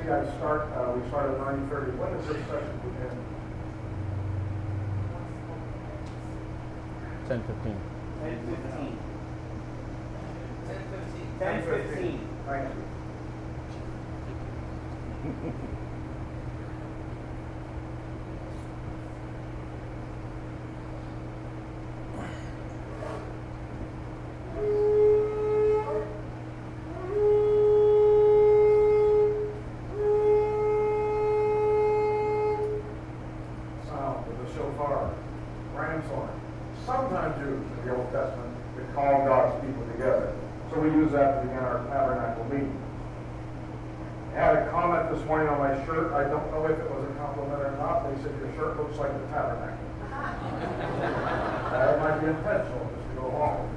see we start at 9:30. When does this session begin? 10:15. 10:15. 10:15. 10:15. Thank you. Sound of the shofar, ram's horn. Sometimes used in the Old Testament to call God's people together. So we use that to begin our tabernacle meeting. I had a comment this morning on my shirt. I don't know if it was a compliment or not. They said your shirt looks like the tabernacle. That might be intentional, just to go along.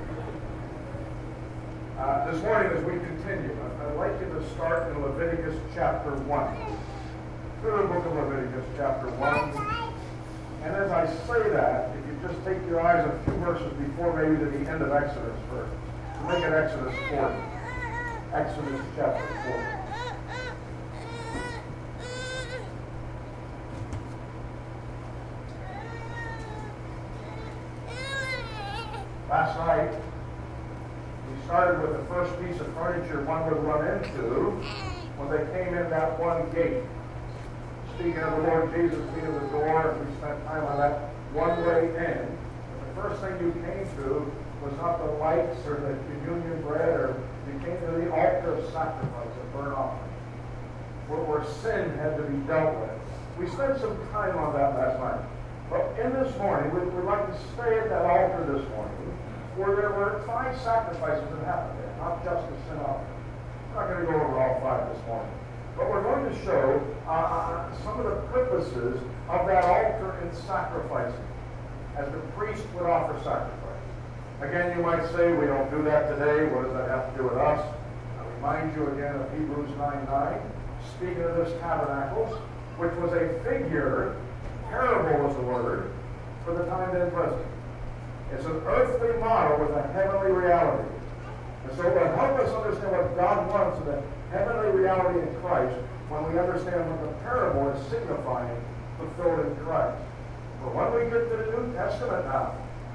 This morning, as we continue, I'd like you to start in Leviticus chapter 1. Go to the book of Leviticus chapter 1. And as I say that, if you just take your eyes a few verses before maybe to the end of Exodus first, make it Exodus 40. Exodus chapter 40. Last night, we started with the first piece of furniture one would run into when they came in that one gate. Speaking of the Lord Jesus being at the door, and we spent time on that one-way in. The first thing you came to was not the lights or the communion bread, or you came to the altar of sacrifice, a burnt offering, where sin had to be dealt with. We spent some time on that last night. But in this morning, we'd like to stay at that altar this morning, where there were 5 sacrifices that happened there, not just a sin offering. We're not going to go over all 5 this morning. But we're going to show some of the purposes of that altar in sacrificing, as the priest would offer sacrifice. Again, you might say, we don't do that today. What does that have to do with us? I remind you again of Hebrews 9:9, speaking of this tabernacles, which was a figure, parable was the word, for the time then present. It's an earthly model with a heavenly reality. And so it will help us understand what God wants in the heavenly reality in Christ when we understand what the parable is signifying fulfilled in Christ. But when we get to the New Testament now,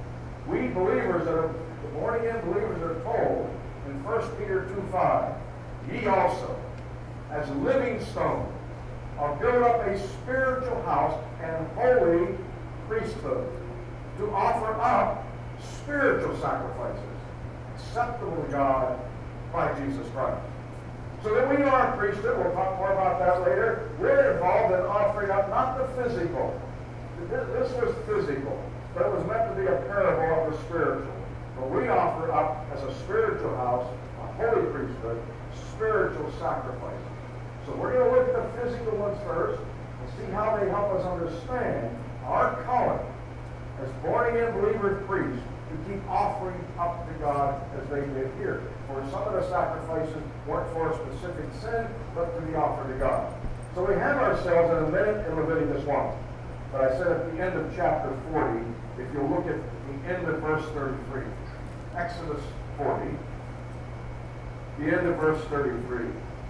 we believers that are, the born-again believers are told in 1 Peter 2:5, ye also, as living stones, are built up a spiritual house and holy priesthood, to offer up spiritual sacrifices acceptable to God by Jesus Christ. So that we are a priesthood, we'll talk more about that later. We're involved in offering up not the physical. This was physical, but it was meant to be a parable of the spiritual. But we offer up as a spiritual house, a holy priesthood, spiritual sacrifices. So we're going to look at the physical ones first and see how they help us understand our calling as born-again believer priests to keep offering up to God as they did here. For some of the sacrifices weren't for a specific sin, but to be offered to God. So we have ourselves in a minute in Leviticus 1. But I said at the end of chapter 40, if you'll look at the end of verse 33, Exodus 40, the end of verse 33.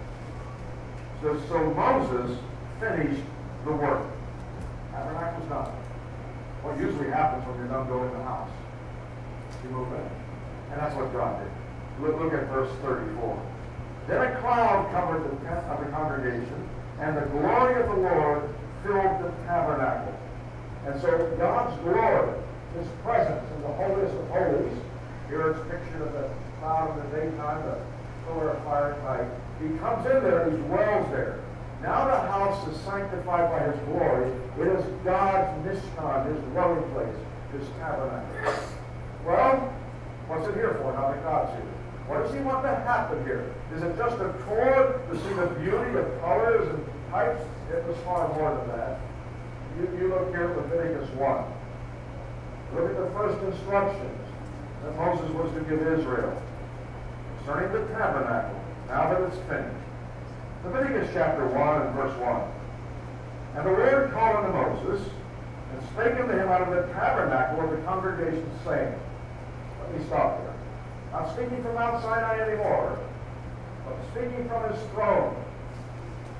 So Moses finished the work. Tabernacle's done. What usually happens when you're done building the house? You move in. And that's what God did. Look at verse 34. Then a cloud covered the tent of the congregation, and the glory of the Lord filled the tabernacle. And so God's glory, His presence in the holiest of holies, here it's pictured of the cloud in the daytime, the pillar of fire at night. He comes in there and He dwells there. Now the house is sanctified by His glory. It is God's mishkan, His dwelling place, His tabernacle. Well, what's it here for now that God's here? What does He want to happen here? Is it just a tour to see the beauty of colors and types? It was far more than that. You look here at Leviticus 1. Look at the first instructions that Moses was to give Israel concerning the tabernacle, now that it's finished. Leviticus chapter 1 and verse 1. And the Lord called unto Moses, and spake unto him out of the tabernacle of the congregation, saying, let me stop there. Not speaking from Mount Sinai anymore, but speaking from His throne.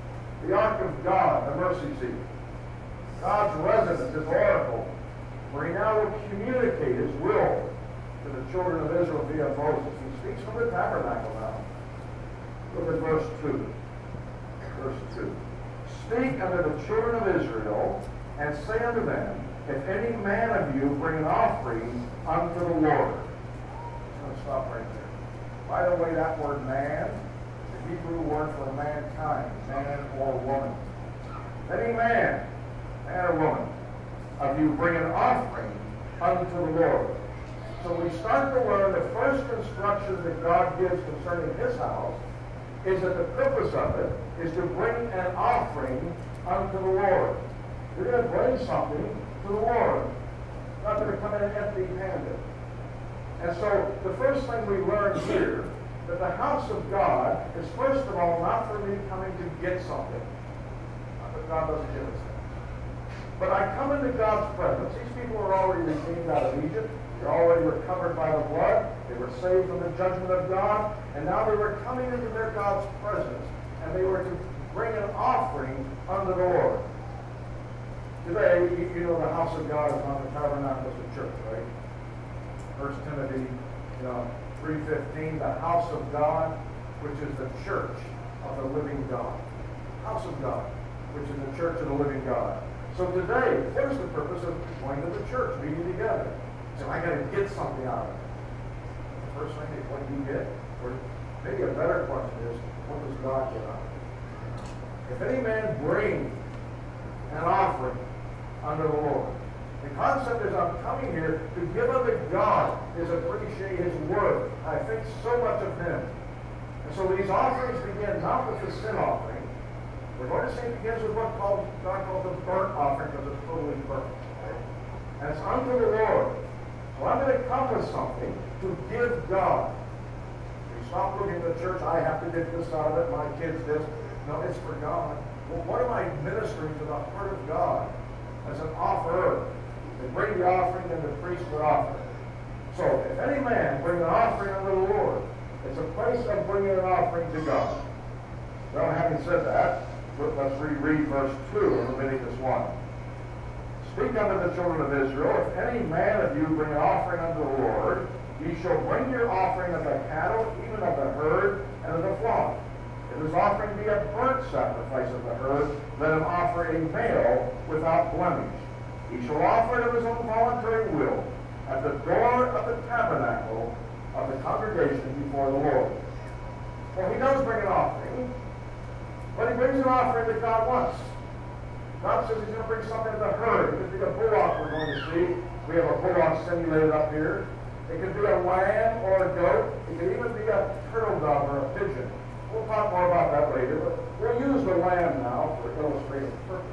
The ark of God, the mercy seat. God's residence, his oracle, where he now will communicate his will to the children of Israel via Moses. He speaks from the tabernacle now. Look at verse 2. Verse 2. Speak unto the children of Israel, and say unto them, if any man of you bring an offering unto the Lord. I'm going to stop right there. By the way, that word man, the Hebrew word for mankind, man or woman. Any man or woman of you bring an offering unto the Lord. So we start to learn the first instruction that God gives concerning his house is that the purpose of it is to bring an offering unto the Lord. You're going to bring something to the Lord. Not going to come in empty-handed. And so the first thing we learn here, that the house of God is first of all not for me coming to get something. Not that God doesn't give us things. But I come into God's presence. These people were already redeemed out of Egypt. They already were covered by the blood. They were saved from the judgment of God. And now they were coming into their God's presence. And they were to bring an offering unto the Lord. Today, you know the house of God is not the tabernacle, it's the church, right? 1 Timothy 3:15, the house of God, which is the church of the living God. House of God, which is the church of the living God. So today, what is the purpose of going to the church, meeting together? So I got to get something out of it. The first thing is what you get. Or maybe a better question is, what does God get out of it? If any man bring an offering unto the Lord. The concept is I'm coming here to give unto God is appreciate his word. I think so much of him. And so these offerings begin not with the sin offering. We're going to see it begins with what God calls the burnt offering because it's totally burnt. Right? And it's unto the Lord. So I'm going to come with something to give God. You stop looking at the church, I have to get this out of it, my kids this. No, it's for God. Well, what am I ministering to the heart of God? As an offerer. They bring the offering and the priest would offer. So, if any man bring an offering unto the Lord, it's a place of bringing an offering to God. Well, having said that, let's reread verse 2 of Leviticus 1. Speak unto the children of Israel, if any man of you bring an offering unto the Lord, ye shall bring your offering of the cattle, even of the herd, and of the flock. If his offering be a burnt sacrifice of the herd, let him offer a male without blemish. He shall offer it of his own voluntary will at the door of the tabernacle of the congregation before the Lord. Well, he does bring an offering, but he brings an offering that God wants. God says he's going to bring something to the herd. It could be a bullock we're going to see. We have a bullock simulated up here. It could be a lamb or a goat. It could even be a turtle dove or a pigeon. We'll talk more about that later, but we'll use the lamb now for illustrative purpose.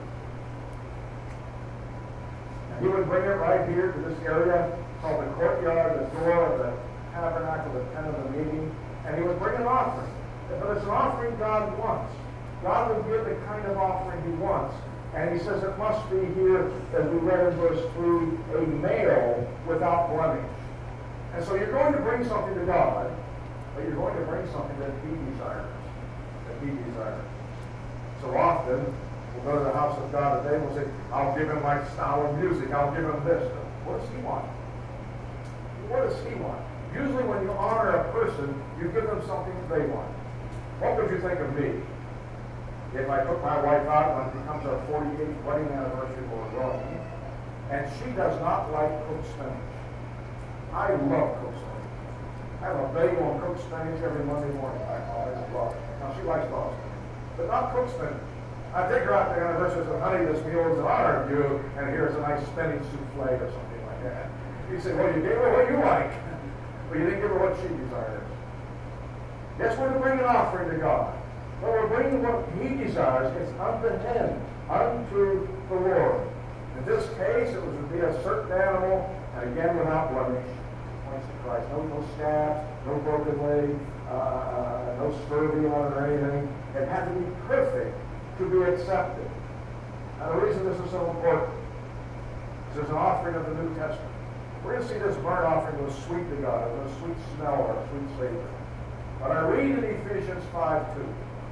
And he would bring it right here to this area called the courtyard, the door of the tabernacle, the tent of the meeting, and he would bring an offering. But it's an offering God wants. God will give the kind of offering he wants. And he says it must be here, as we read in verse 3, a male without blemish. And so you're going to bring something to God, but you're going to bring something that he desires. That he desires. So often, we'll go to the house of God today and we'll say, I'll give him my style of music, I'll give him this. What does he want? What does he want? Usually when you honor a person, you give them something they want. What would you think of me? If I took my wife out when it becomes our 48th wedding anniversary for Rome, and she does not like cooked spinach. I love cooked spinach. I have a bagel and cooked spinach every Monday morning. I always love it. Now, she likes raw spinach, but not cooked spinach. I take her out to the anniversary and say, honey, this meal is in honor of you, and here's a nice spinach souffle or something like that. You say, well, you gave her what you like, but you didn't give her what she desires. Yes, we're to bring an offering to God. But we're bringing what he desires. It's unto him, unto the Lord. In this case, it was to be a certain animal, and again without blemish. Points to Christ. No scabs, no broken leg, no scurvy on it or anything. It had to be perfect to be accepted. And the reason this is so important is there's an offering of the New Testament. We're going to see this burnt offering was sweet to God. It was a sweet smell or a sweet savor. But I read in Ephesians 5:2.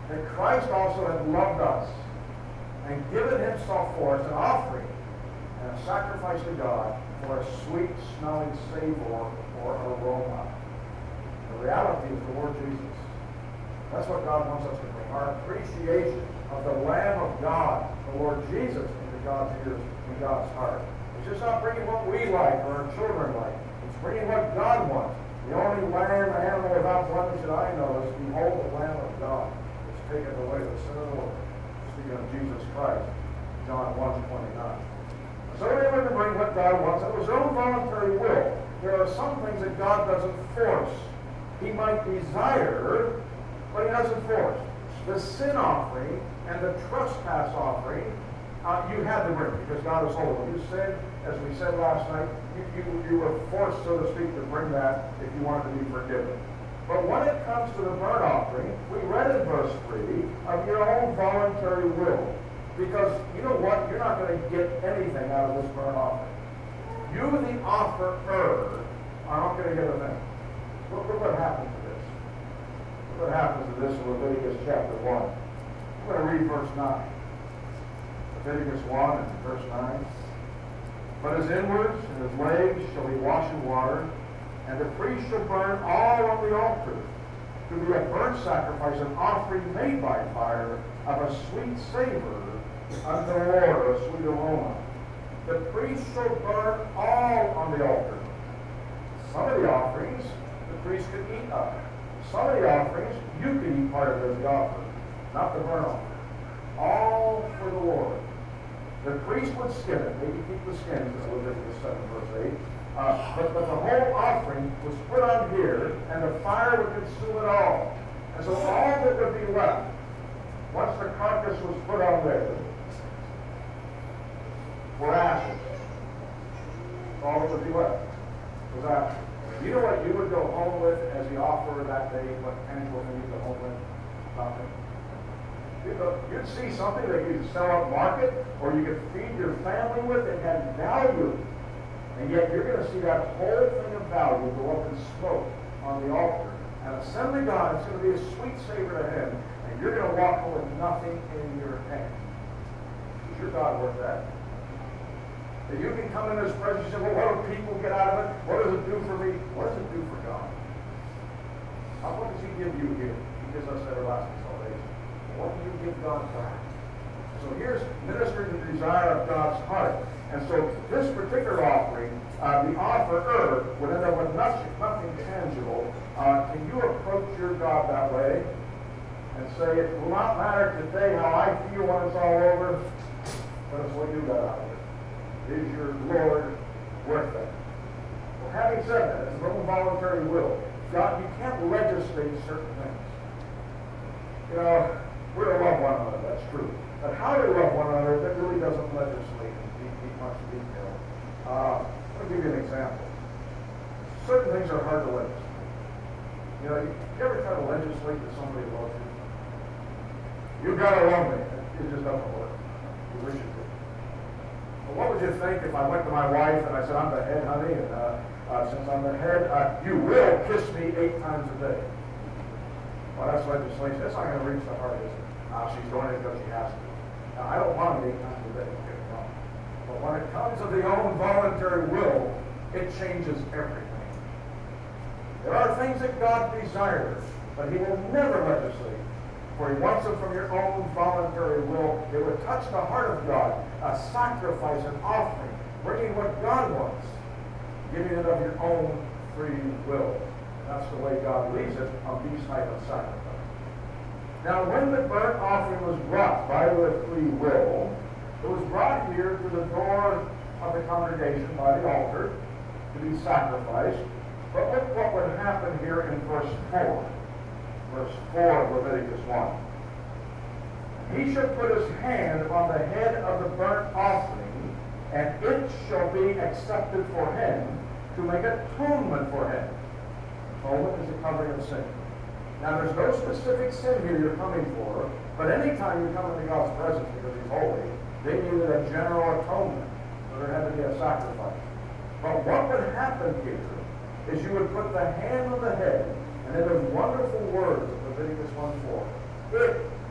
that Christ also had loved us and given himself for us an offering and a sacrifice to God for a sweet-smelling savor or aroma. The reality is the Lord Jesus. That's what God wants us to bring. Our appreciation of the Lamb of God, the Lord Jesus, into God's ears and God's heart. It's just not bringing what we like or our children like. It's bringing what God wants. The only lamb, animal without blemish that I know is, behold, the Lamb of God, which taketh away the sin of the world. Speaking of Jesus Christ, John 1:29. So we're able to bring what God wants. It was his own voluntary will. There are some things that God doesn't force. He might desire, but he doesn't force. The sin offering and the trespass offering, you had to bring because God is holy. When you sinned, as we said last night, you were forced, so to speak, to bring that if you wanted to be forgiven. But when it comes to the burnt offering, we read in verse 3 of your own voluntary will. Because you know what? You're not going to get anything out of this burnt offering. You, the offerer, are not going to get a thing. Look what happens to this. Look what happens to this in Leviticus chapter 1. I'm going to read verse 9. Leviticus 1 and verse 9. But his inwards and his legs shall be washed in water, and the priest shall burn all on the altar, to be a burnt sacrifice, an offering made by fire, of a sweet savor unto the Lord, a sweet aroma. The priest shall burn all on the altar. Some of the offerings the priest could eat of. Some of the offerings you could eat part of as the offering, not the burnt offering. All for the Lord. The priest would skin it, maybe keep the skins, as Leviticus 7 verse 8. But the whole offering was put on here, and the fire would consume it all. And so all that would be left, once the carcass was put on there, were ashes. All that would be left was ashes. You know what you would go home with as the offerer that day? What tangible thing you'd go home with? Nothing. You'd see something that you could sell at market, or you could feed your family with that had value. And yet you're going to see that whole thing of value go up in smoke on the altar and ascend to God. It's going to be a sweet savor to him. And you're going to walk home with nothing in your hand. Is your God worth that? That you can come in his presence and say, well, what do people get out of it? What does it do for me? What does it do for God? What does he give you here? He gives us everlasting salvation. What do you give God back? So here's ministering the desire of God's heart. And so this particular offering, the offerer would end up with nothing tangible. Can you approach your God that way and say, it will not matter today how I feel when it's all over, but it's what you got out of it. Is your Lord worth it? Well, having said that, it's an involuntary will. God, you can't legislate certain things. You know, we're to love one another, that's true. But how to love one another, that really doesn't legislate in much detail. Let me give you an example. Certain things are hard to legislate. You know, you ever try to legislate that somebody loves you? You've got to love me. It just doesn't work. You wish it did. Well, what would you think if I went to my wife and I said, I'm the head, honey, and since I'm the head, you will kiss me 8 times a day? Well, that's legislation. That's not going to reach the heart, is it? She's doing it because she has to. Now, I don't want it 8 times a day. Don't get me wrong. But when it comes to the own voluntary will, it changes everything. There are things that God desires, but he will never legislate. For he wants them from your own voluntary will. It would touch the heart of God, a sacrifice, an offering, bringing what God wants, giving it of your own free will. That's the way God leads it on these type of sacrifices. Now, when the burnt offering was brought by the free will, it was brought here to the door of the congregation by the altar to be sacrificed. But look what would happen here in verse 4. Verse 4 of Leviticus 1. He shall put his hand upon the head of the burnt offering, and it shall be accepted for him to make atonement for him. Atonement is the covering of sin. Now, there's no specific sin here you're coming for, but anytime you come into God's presence because he's holy, they needed a general atonement. So there had to be a sacrifice. But what would happen here is you would put the hand on the head, and then those wonderful words of Leviticus 1:4. It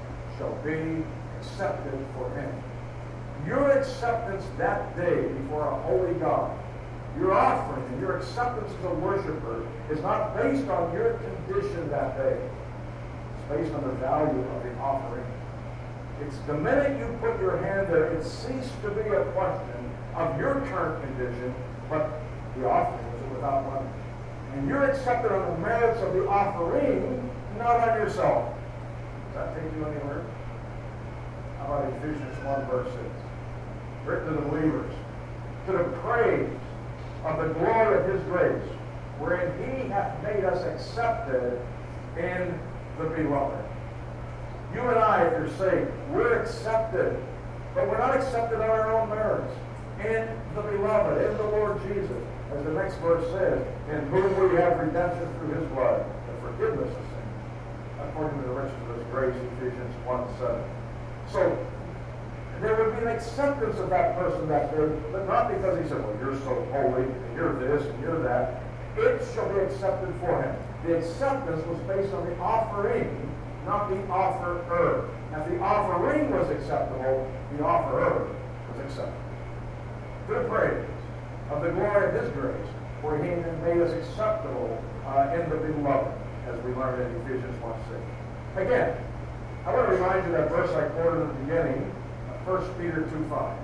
be accepted for him. Your acceptance that day before a holy God, your offering and your acceptance as a worshiper is not based on your condition that day. It's based on the value of the offering. It's the minute you put your hand there, it ceased to be a question of your current condition, but the offering was without money. And you're accepted on the merits of the offering, not on yourself. Does that take you anywhere? How about Ephesians 1 verse 6? Written to the believers, to the praise of the glory of his grace, wherein he hath made us accepted in the beloved. You and I, if you're saved, we're accepted, but we're not accepted on our own merits. In the beloved, in the Lord Jesus, as the next verse says, in whom we have redemption through his blood, the forgiveness of sin, according to the riches of his grace, Ephesians 1:7. So, there would be an acceptance of that person that day, but not because he said, well, you're so holy, and you're this, and you're that. It shall be accepted for him. The acceptance was based on the offering, not the offerer. If the offering was acceptable, the offerer was acceptable. To the praise of the glory of his grace, where he made us acceptable in the beloved, as we learned in Ephesians 1:6. Again, I want to remind you that verse I quoted in the beginning, 1 Peter 2:5.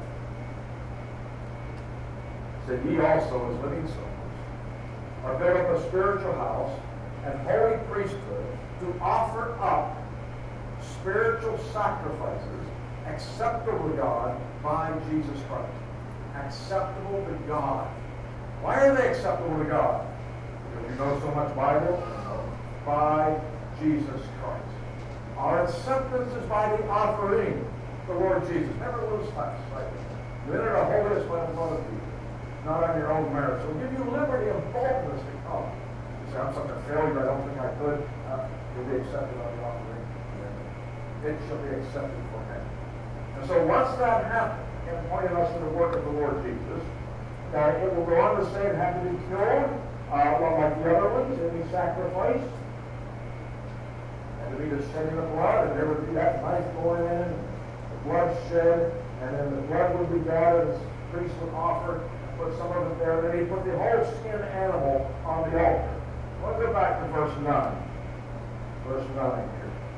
Said, ye also, as living stones, are built up a spiritual house and holy priesthood to offer up spiritual sacrifices acceptable to God by Jesus Christ. Acceptable to God. Why are they acceptable to God? Because you know so much Bible? No. By Jesus Christ. Our acceptance is by the offering, the Lord Jesus. Never lose touch. Right? You enter the holiest by the blood of Jesus, not on your own merits. So give you liberty and boldness to come. You say, I'm such a failure, I don't think I could. You'll be accepted on the offering. It shall be accepted for him. And so once that happens, and pointing us to the work of the Lord Jesus, it will go on to say it had to be killed, like the other ones, any sacrifice. And to be the shedding of blood, and there would be that knife going in, the blood shed, and then the blood would be gathered, the priest would offer, and put some of it there, and then he put the whole skinned animal on the altar. Let's go back to verse 9. Verse 9 here.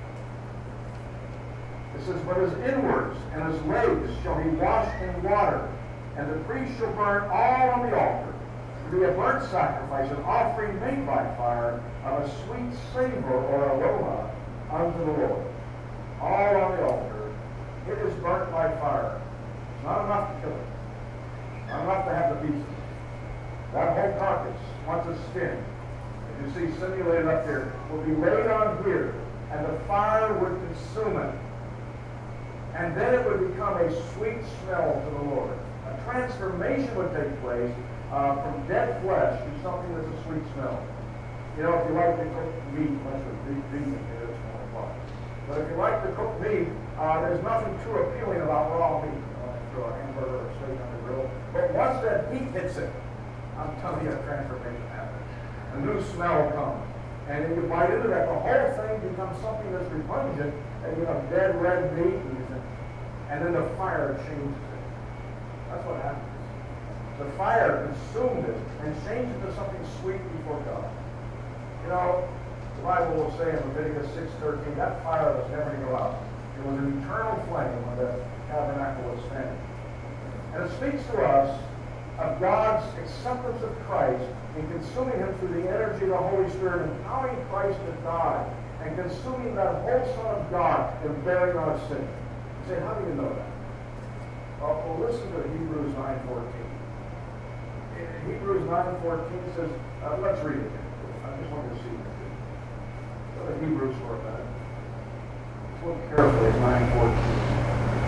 It says, but his inwards and his legs shall he wash in water, and the priest shall burn all on the altar, to be a burnt sacrifice, an offering made by fire, of a sweet savor or aroma unto the Lord. All on the altar. It is burnt by fire. It's not enough to kill it. Not enough to have the pieces. That whole carcass, once it's skinned, as you see simulated up here, will be laid on here, and the fire would consume it. And then it would become a sweet smell to the Lord. A transformation would take place from dead flesh to something that's a sweet smell. You know, if you like to cook meat, unless you're vegan, it's more fun. But if you like to cook meat, there's nothing too appealing about raw meat. Throw a hamburger or steak on the grill. But once that heat hits it, I'm telling you, a transformation happens. A new smell comes. And if you bite into that, the whole thing becomes something that's repugnant, and you have dead red meat, and then the fire changes it. That's what happens. The fire consumed it and changed it to something sweet before God. You know, the Bible will say in Leviticus 6:13, that fire was never to go out. It was an eternal flame when the tabernacle was standing. And it speaks to us of God's acceptance of Christ in consuming him through the energy of the Holy Spirit, empowering Christ to die, and consuming that whole Son of God in bearing our sin. You say, how do you know that? Well, listen to Hebrews 9:14. In Hebrews 9:14 says, let's read it. I just want you to see it. Go to Hebrews for a minute. Let's look carefully at 9:14.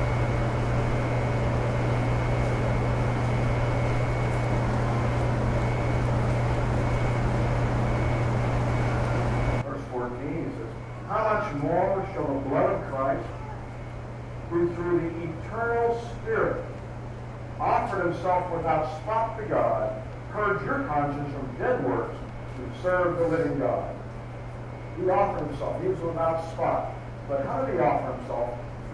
How much more shall the blood of Christ, who through the eternal Spirit offered himself without spot to God, purge your conscience from dead works to serve the living God? He offered himself. He was without spot. But how did he offer himself?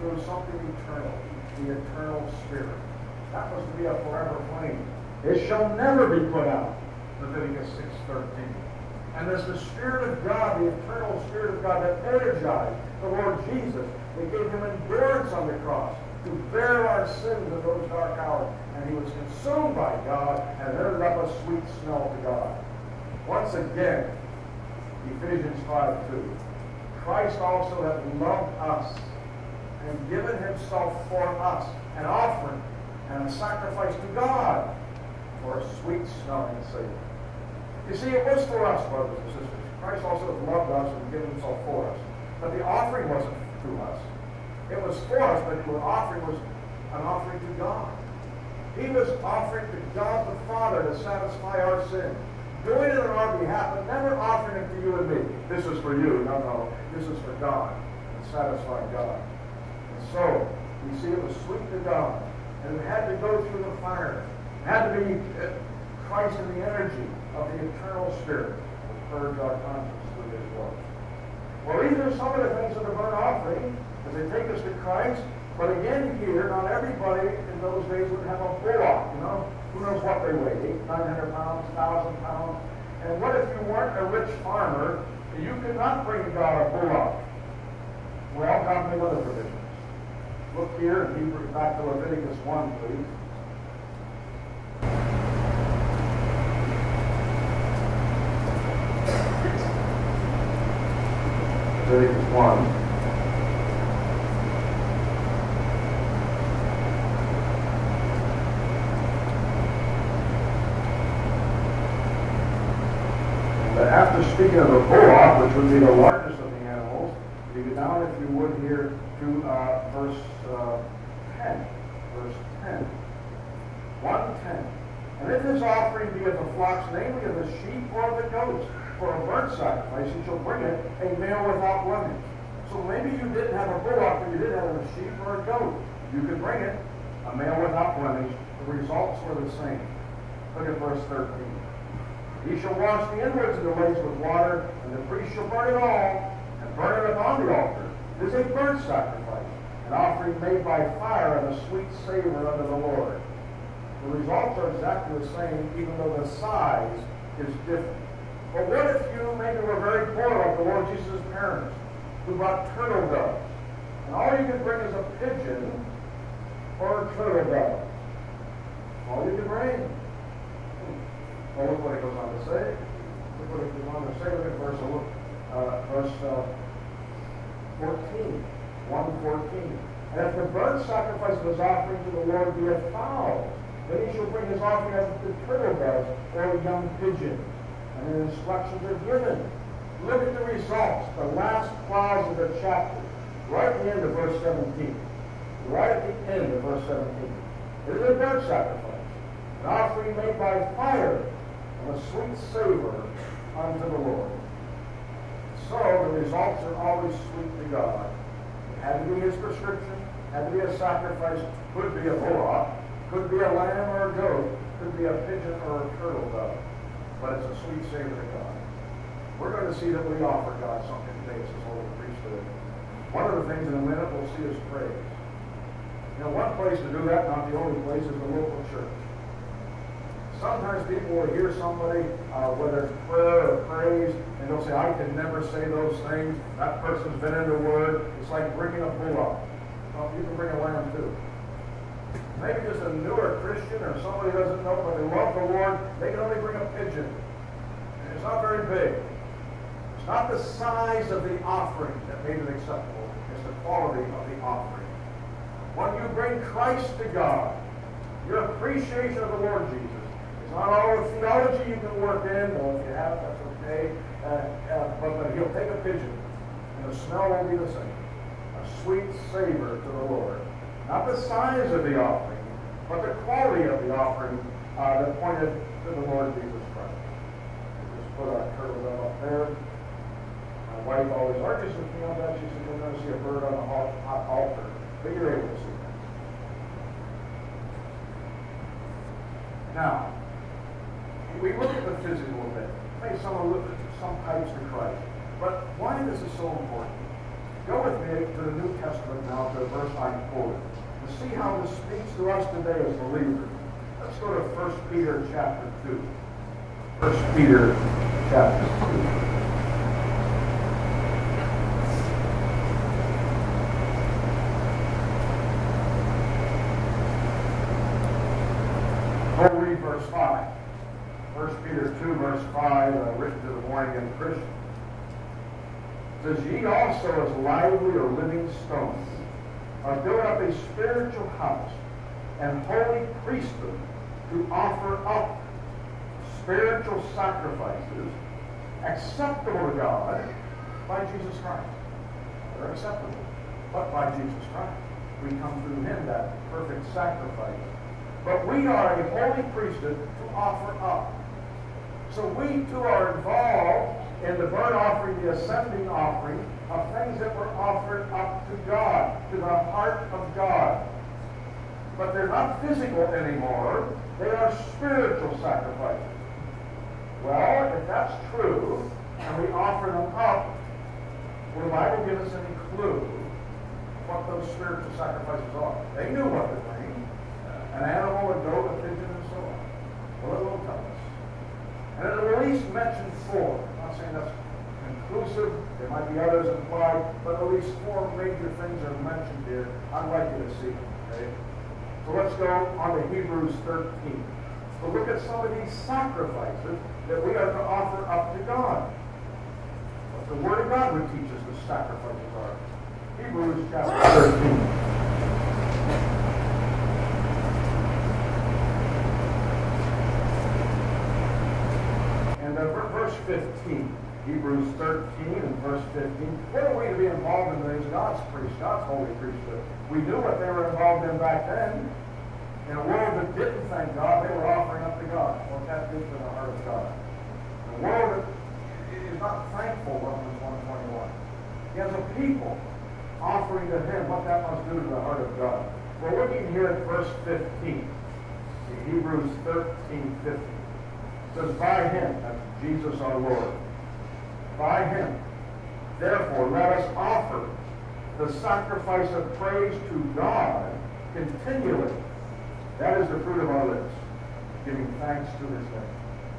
There was something eternal, the eternal Spirit. That was to be a forever flame. It shall never be put out. Leviticus 6:13. And as the Spirit of God, the eternal Spirit of God that energized the Lord Jesus, it gave him endurance on the cross to bear our sins in those dark hours. And he was consumed by God and ended up a sweet smell to God. Once again, Ephesians 5:2. Christ also hath loved us and given himself for us, an offering and a sacrifice to God for a sweet smelling savor. You see, it was for us, brothers and sisters. Christ also hath loved us and given himself for us. But the offering wasn't to us. It was for us, but the offering was an offering to God. He was offering to God the Father to satisfy our sin. Doing it on our behalf, but never offering it to you and me. This is for you. No. This is for God. And satisfy God. And so, we see it was sweet to God. And it had to go through the fire. It had to be Christ in the energy of the eternal Spirit to purge our conscience through his work. Well, these are some of the things of the burnt offering as they take us to Christ. But again here, not everybody in those days would have a bullock, you know. Who knows what they weigh, 800, 900 pounds, 1,000 pounds. And what if you weren't a rich farmer and you could not bring God a bullock? Well, God made other provisions. Look here in Hebrews, back to Leviticus 1, please. Leviticus 1. After speaking of the bullock, which would be the largest of the animals, you go down, if you would, here to verse 10. Verse 10. 1:10. And if his offering be of the flocks, namely of the sheep or of the goats, for a burnt sacrifice, he shall bring it a male without blemish. So maybe you didn't have a bullock, but you did have a sheep or a goat. You could bring it, a male without blemish. The results were the same. Look at verse 13. He shall wash the inwards of the legs with water, and the priest shall burn it all, and burn it upon the altar. It is a burnt sacrifice, an offering made by fire and a sweet savor unto the Lord. The results are exactly the same, even though the size is different. But what if you maybe were very poor, like the Lord Jesus' parents, who brought turtle doves, and all you could bring is a pigeon or a turtle dove? All you could bring. Well, look what it goes on to say. Look what it goes on to say. Look at verse 14. 1:14. And if the burnt sacrifice of his offering to the Lord be a fowl, then he shall bring his offering of the turtle dove or a young pigeon. And the instructions are given. Look at the results. The last clause of the chapter. Right at the end of verse 17. Right at the end of verse 17. It is a burnt sacrifice. An offering made by fire, and a sweet savor unto the Lord. So the results are always sweet to God. It had to be his prescription, had to be a sacrifice, could be a bullock, could be a lamb or a goat, could be a pigeon or a turtle dove. But it's a sweet savor to God. We're going to see that we offer God something today as his holy priesthood. One of the things in a minute we'll see is praise. You know, one place to do that, not the only place, is the local church. Sometimes people will hear somebody, whether it's prayer or praise, and they'll say, I can never say those things. That person's been in the Word. It's like bringing a bullock. Well, you can bring a lamb too. Maybe just a newer Christian or somebody who doesn't know, but they love the Lord, they can only bring a pigeon. And it's not very big. It's not the size of the offering that made it acceptable. It's the quality of the offering. When you bring Christ to God, your appreciation of the Lord Jesus, not all the theology you can work in, though if you have, that's okay. But he'll take a pigeon, and the smell won't be the same. A sweet savor to the Lord. Not the size of the offering, but the quality of the offering that pointed to the Lord Jesus Christ. Just put our turtle dove up there. My wife always argues with me on that. She says, you're going to see a bird on a hot altar. But you're able to see that. Now, we look at the physical a bit. Maybe some types to Christ. But why this is so important? Go with me 38 to the New Testament now to verse 9 to see how this speaks to us today as believers. Let's go to 1 Peter chapter 2. 1 Peter chapter 2. We'll read verse 5. 1 Peter 2, verse 5, written to the born-again Christian. It says, ye also as lively or living stones are built up a spiritual house and holy priesthood to offer up spiritual sacrifices acceptable to God by Jesus Christ. They're acceptable, but by Jesus Christ. We come through him, that perfect sacrifice. But we are a holy priesthood to offer up. So we too are involved in the burnt offering, the ascending offering of things that were offered up to God, to the heart of God. But they're not physical anymore. They are spiritual sacrifices. Well, if that's true, and we offer them up, will the Bible give us any clue what those spiritual sacrifices are? They knew what to bring. An animal, a goat, a pigeon, and so on. Well, it will tell us. And it at least mentioned 4. I'm not saying that's conclusive. There might be others implied, but at least 4 major things are mentioned here. I'd like you to see them. Okay? So let's go on to Hebrews 13. So look at some of these sacrifices that we are to offer up to God. What the Word of God would teach us the sacrifices are. Hebrews chapter 13. Verse 15, Hebrews 13 and verse 15. What are we to be involved in these? God's priest, God's holy priesthood. We knew what they were involved in back then. In a world that didn't thank God, they were offering up to God. What that did to the heart of God. A world that is not thankful, Romans 1:21. He has a people offering to him what that must do to the heart of God. We're looking here at verse 15. Hebrews 13:15. It says, by him, that's Jesus our Lord, by him, therefore, let us offer the sacrifice of praise to God continually. That is the fruit of our lips, giving thanks to his name.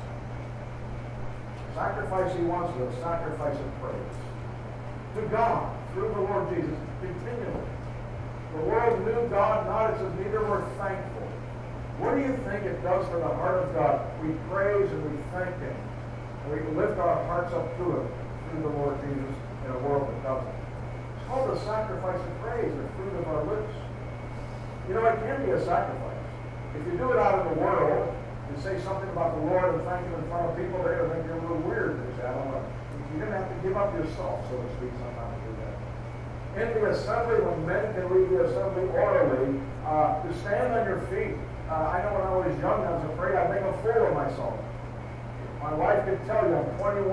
The sacrifice he wants is a sacrifice of praise to God through the Lord Jesus continually. The world knew God not, it says, neither were thankful. What do you think it does for the heart of God? We praise and we thank him. And we lift our hearts up to him through the Lord Jesus in a world that doesn't. It's called the sacrifice of praise, the fruit of our lips. You know, it can be a sacrifice. If you do it out in the world and say something about the Lord and thank him in front of people, they're going to think you're a little weird. They say, I don't know. You're going to have to give up yourself, so to speak, sometimes to do that. In the assembly, when men can lead the assembly orally, to stand on your feet. I know when I was young, I was afraid I'd make a fool of myself. My wife could tell you, I'm 22,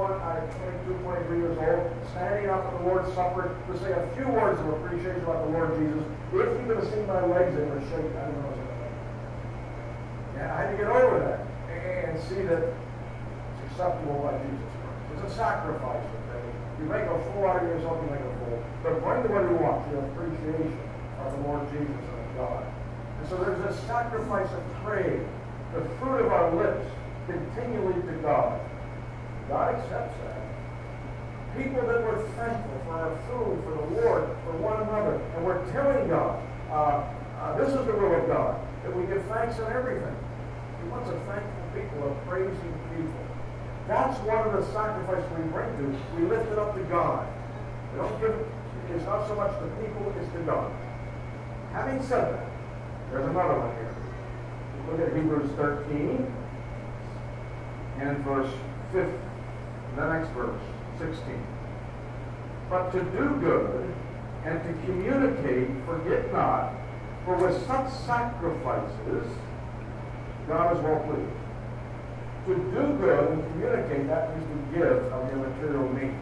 23 years old, standing up at the Lord's Supper to say a few words of appreciation about the Lord Jesus. If you could have seen my legs, they were shaking. I didn't know what I was going to think. Yeah, I had to get over that and see that it's acceptable by Jesus Christ. It's a sacrifice. Okay? You make a fool out of yourself, you make a fool. But bring to what you want, your appreciation of the Lord Jesus and of God. And so there's a sacrifice of praise, the fruit of our lips, continually to God. God accepts that. People that were thankful for our food, for the Lord, for one another. And we're telling God, this is the will of God, that we give thanks in everything. He wants a thankful people, a praising people. That's one of the sacrifices we bring to. We lift it up to God. We don't give it, it's not so much the people, it's to God. Having said that, there's another one here. Look at Hebrews 13 and verse 5, the next verse, 16. But to do good and to communicate, forget not, for with such sacrifices, God is well pleased. To do good and communicate, that means to give of your material means.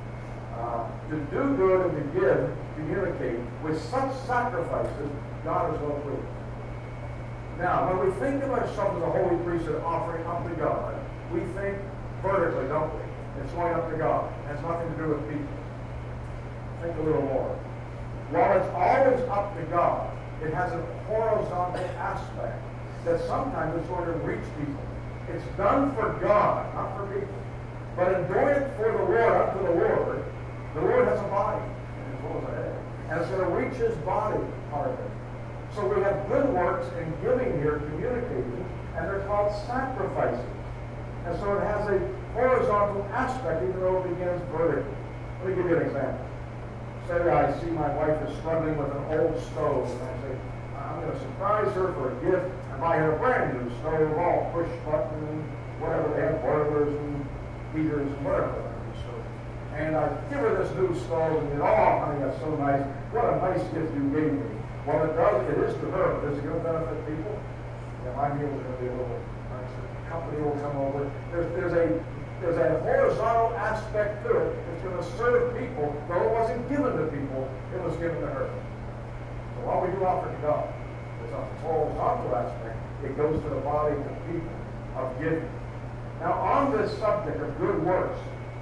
To do good and to give, communicate, with such sacrifices, God is well pleased. Now, when we think of ourselves as a holy priesthood offering up to God, we think vertically, don't we? It's going up to God. It has nothing to do with people. Think a little more. while it's always up to God, it has a horizontal aspect that sometimes it's going to reach people. It's done for God, not for people. But in doing it for the Lord, unto the Lord has a body as well as a head. And it's going to reach his body part of it. So we have good works in giving here, communicating, and they're called sacrifices. And so it has a horizontal aspect, even though it begins vertically. Let me give you an example. Say I see my wife is struggling with an old stove, and I say, I'm going to surprise her for a gift and buy her a brand new stove, all push button, whatever they have, boilers and heaters and whatever. And I give her this new stove, and oh, honey, that's so nice. What a nice gift you gave me. Well, it is to her. Does it going to benefit people? Yeah, my meal is going to be a little nicer. Company will come over. There's a horizontal aspect to it. It's going to serve people. Though it wasn't given to people, it was given to her. So while we do offer to God, there's a horizontal aspect. It goes to the body of the people of giving. Now, on this subject of good works,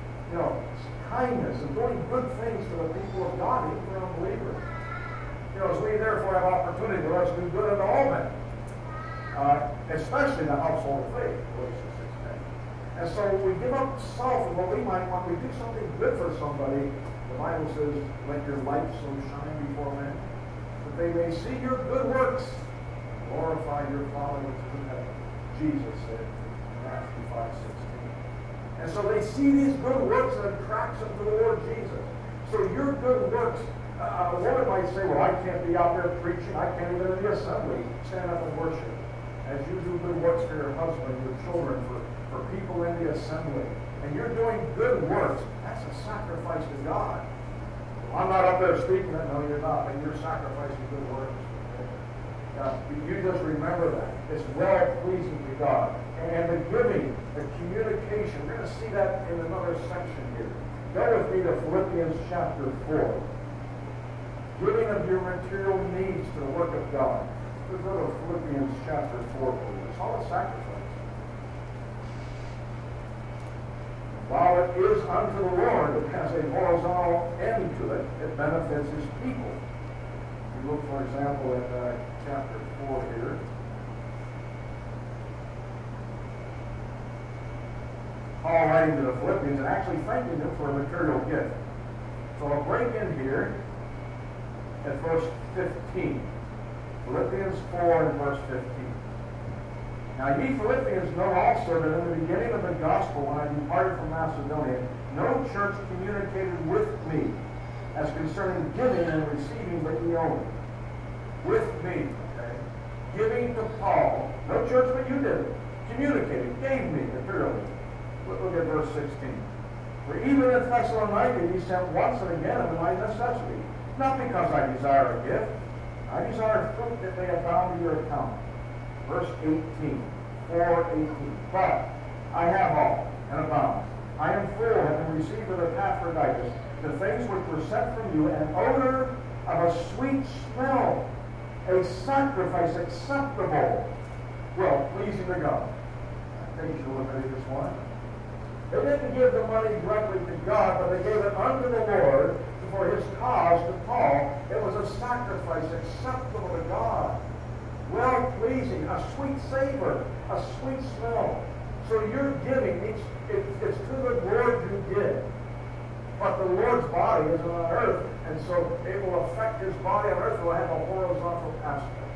kindness and doing good things to the people of God, even for unbelievers. As we therefore have opportunity, let us do good unto all men, especially in the household of faith, Galatians 6:10. And so we give up self and what we might want. We do something good for somebody. The Bible says, let your light so shine before men, that they may see your good works, glorify your Father which is in heaven. Jesus said in Matthew 5:16. And so they see these good works and it attracts them to the Lord Jesus. So your good works, a woman might say, well, I can't be out there preaching. I can't even in the assembly stand up and worship. As you do good works for your husband, your children, for people in the assembly, and you're doing good works, that's a sacrifice to God. I'm not up there speaking that. No, you're not. But you're sacrificing good works. You just remember that. It's well-pleasing to God. And the giving, the communication, we're going to see that in another section here. Go with me to Philippians chapter 4. Giving of your material needs to the work of God. Let's go to Philippians chapter 4, please. It's all a sacrifice. While it is unto the Lord, it has a horizontal end to it. It benefits his people. We look, for example, at chapter 4 here. Paul writing to the Philippians and actually thanking them for a material gift. So I'll break in here at verse 15. Philippians 4 and verse 15. Now ye Philippians know also that in the beginning of the gospel, when I departed from Macedonia, no church communicated with me as concerning giving and receiving, but ye only. With me, okay? Giving to Paul. No church but you did it. Communicated, gave me materially. Look at verse 16. For even in Thessalonica ye sent once and again unto my necessity, not because I desire a gift, I desire fruit that may abound to your account. Verse 18, 4:18. But I have all and abound. I am full, having received of Epaphroditus the things which were sent from you, an odor of a sweet smell, a sacrifice acceptable, well, pleasing to God. I think you should look at it this morning. They didn't give the money directly to God, but they gave it unto the Lord for his cause to Paul. It was a sacrifice acceptable to God, well-pleasing, a sweet savor, a sweet smell. So your giving, it's to the Lord you give. But the Lord's body is on earth, and so it will affect his body on earth. It will have a horizontal aspect.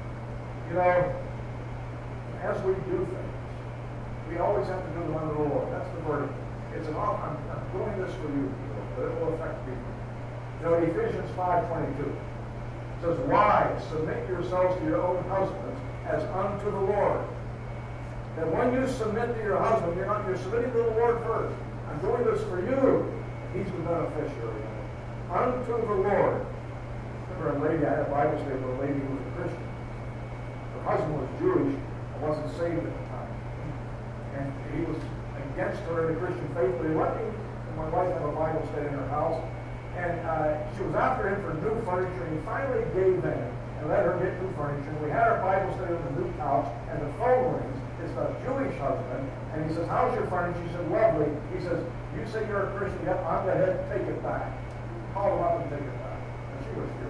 As we do things, we always have to do them under the Lord. That's the verdict. It's an I'm doing this for you, people, but it will affect people. Ephesians 5:22 says, wives, submit yourselves to your own husbands as unto the Lord. That when you submit to your husband, you're submitting to the Lord first. I'm doing this for you. He's the beneficiary. Unto the Lord. Remember a lady, I had a Bible study with a lady who was a Christian. Her husband was Jewish and wasn't saved at the time. And he was against her in the Christian faith, but he let me and my wife have a Bible study in her house. And she was after him for new furniture, and he finally gave in and let her get new furniture. And we had our Bible study with a new couch, and the phone rings. It's a Jewish husband, and he says, how's your furniture? She said, lovely. He says, you say you're a Christian, yep, I'm the head, take it back. Call him up and take it back. And she was furious.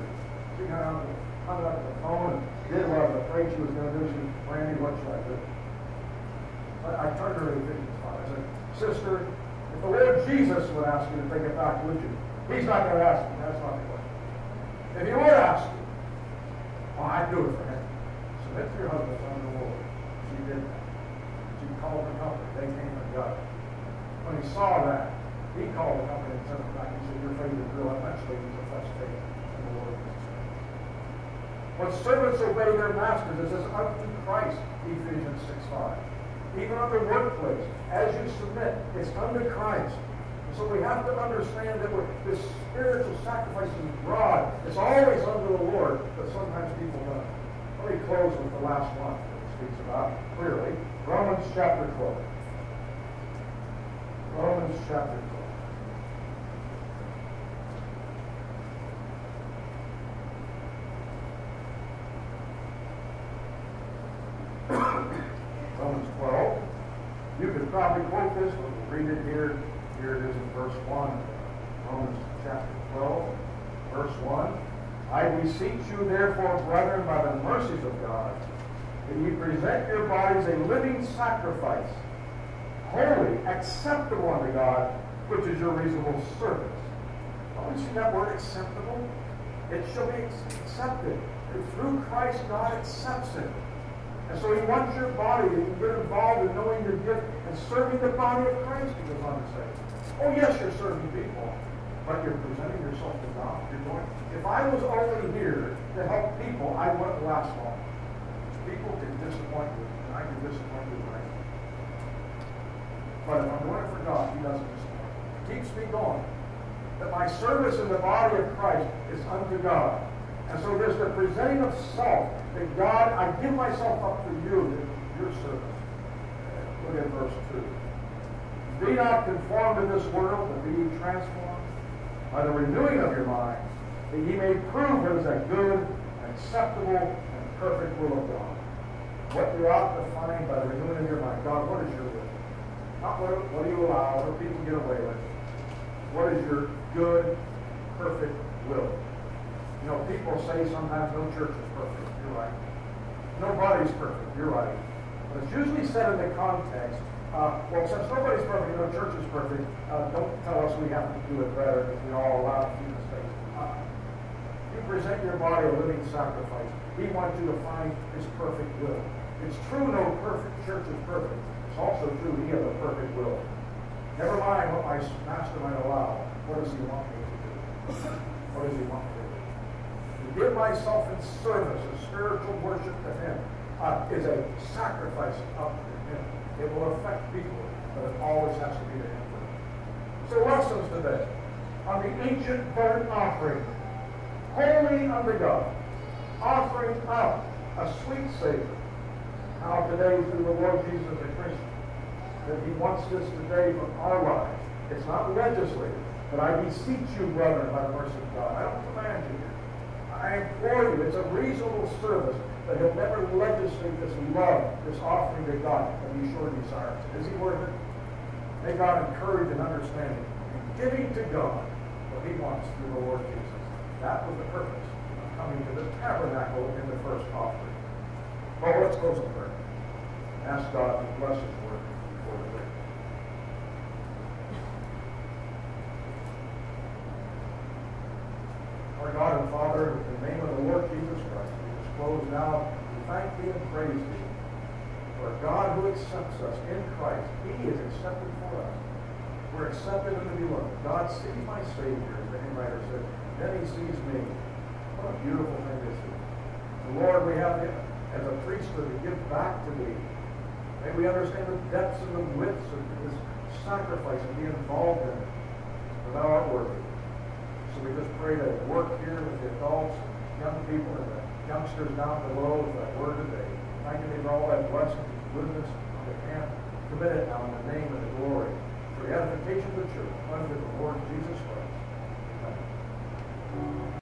I turned to her in Ephesians 5. I said, sister, if the Lord Jesus would ask you to take it back, would you? He's not going to ask you. That's not the question. If he would ask you, well, I'd do it for him. Submit to your husband under the Lord. She did that. She called the company. They came and got it. When he saw that, he called the company and sent it back. He said, your faith is real. Eventually, he's a fresh faith in the Lord. When servants obey their masters, it says, unto Christ, Ephesians 6:5. Even on the workplace, as you submit, it's unto Christ. And so we have to understand that this spiritual sacrifice is broad. It's always unto the Lord, but sometimes people don't. Let me close with the last one that it speaks about clearly. Romans chapter 12. Romans chapter 12. Romans 12. You could probably quote this, but we'll read it here. Here it is in verse 1. Romans chapter 12, verse 1. I beseech you, therefore, brethren, by the mercies of God, that ye present your bodies a living sacrifice, holy, acceptable unto God, which is your reasonable service. Don't you see that word acceptable? It shall be accepted. And through Christ, God accepts it. And so he wants your body to get involved in knowing your gift and serving the body of Christ, he goes on to say. Oh, yes, you're serving people, but you're presenting yourself to God. You're going. If I was only here to help people, I wouldn't last long. People can disappoint you, and I can disappoint you, right? But if I'm doing it for God, he doesn't disappoint me. It keeps me going. That my service in the body of Christ is unto God. And so there's the presenting of self. That God, I give myself up for you, your service. Look at verse 2. Be not conformed to this world, but be ye transformed by the renewing of your mind, that ye may prove what is that good, acceptable, and perfect will of God. What you ought to find by the renewing of your mind. God, what is your will? Not what do you allow, what people get away with. What is your good, perfect will? You know, people say sometimes no church is perfect. You're right. Nobody's perfect. You're right. But it's usually said in the context, well, since nobody's perfect, no church is perfect, don't tell us we have to do it better because we all allow a few mistakes. You present your body a living sacrifice. He wants you to find his perfect will. It's true no perfect church is perfect. It's also true he has a perfect will. Never mind what my master might allow. What does he want me to do? What does he want me to do? Give myself in service, a spiritual worship to him, is a sacrifice up to him. It will affect people, but it always has to be to him. So lessons today on the ancient burnt offering, holy unto God, offering up a sweet savor. Now today through the Lord Jesus the Christian, that he wants this today for our lives. It's not legislative, but I beseech you, brethren, by the mercy of God. I don't command you. I implore you, it's a reasonable service, but he'll never legislate this love, this offering to God, that he sure desires. Is he worth it? May God encourage and understanding in giving to God what he wants through the Lord Jesus. That was the purpose of coming to the tabernacle in the first offering. Well, let's close in prayer. Ask God to bless his word before the day. Our God and Father, in the name of the Lord Jesus Christ, we just close now. We thank thee and praise thee for a God who accepts us in Christ. He is accepted for us. We're accepted in the beloved. God sees my Savior, as the hymn writer said. Then he sees me. What a beautiful thing this is. The Lord, we have him as a priesthood to give back to thee. May we understand the depths and the widths of this sacrifice and be involved in it. For thou art worthy. So we just pray to work here with the adults, young people, and the youngsters down below with that word today. Thank you for all that blessing and goodness on the camp. Commit it now in the name of the glory for the edification of the church under the Lord Jesus Christ. Amen.